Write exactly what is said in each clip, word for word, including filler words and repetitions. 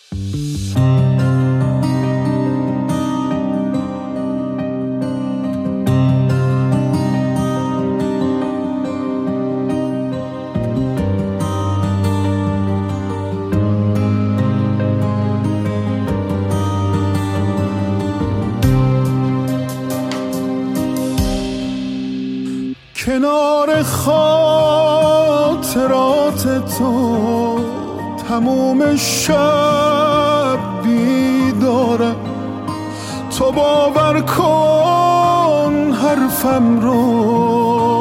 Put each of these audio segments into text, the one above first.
کنار خاطرات تو تموم شب بیدارم، تو باور کن حرفم رو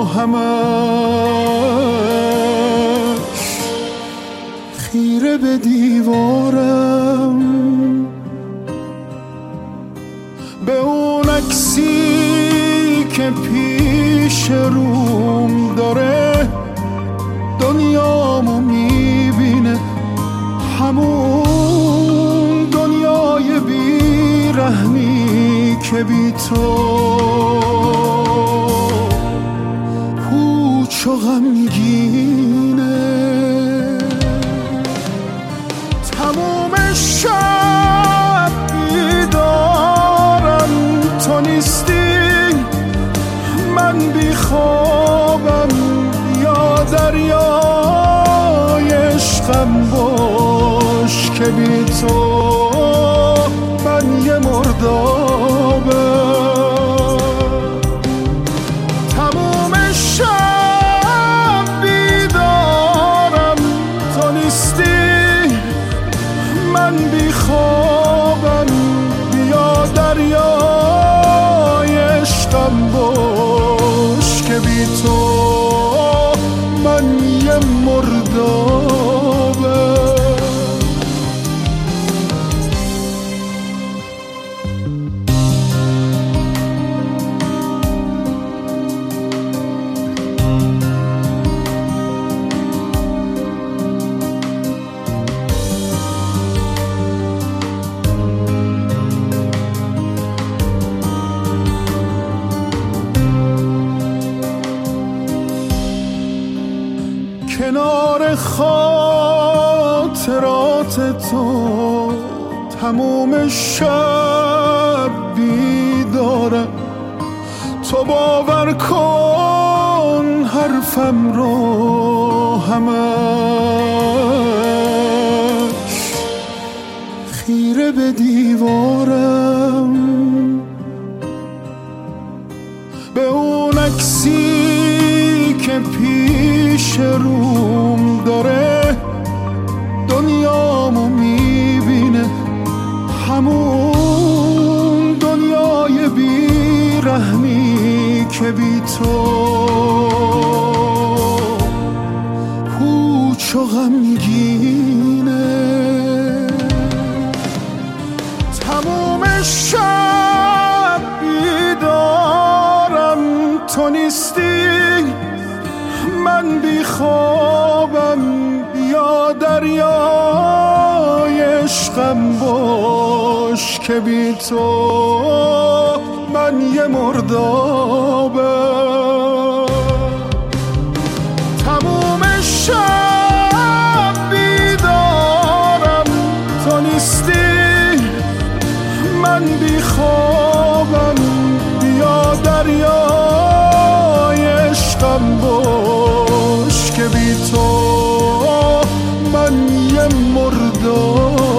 همش خیره به دیوارم، به اون عکسی که پیش روم داره دنیامو میبینه، همون دنیای بیرحمی که بی تو پوچ و غمگینه. تموم شب بیدارم، تو نیستی من بی خوابم، یا دریای عشقم باش که بی تو من یه مردابم. تموم شب بیدارم، تو نیستی من بی خوابم، یا دریای عشقم باش که بی تو من یه مردابم. کنار خاطرات تو تموم شب بیدارم، تو باور کن حرفم رو همش خیره به دیوارم، به اون عکسی که پیش روم داره دنیامو میبینه، همون دنیای بیرحمی که بی تو پوچ و غمگینه. تموم شب بیدارم، تو نیستی من بی خوابم، یا دریای عشقم باش که بی تو من یه مردابم. تموم شب بیدارم، تو نیستی من بی خوابم، یا دریای عشقم باش که بی تو من یه مردابم.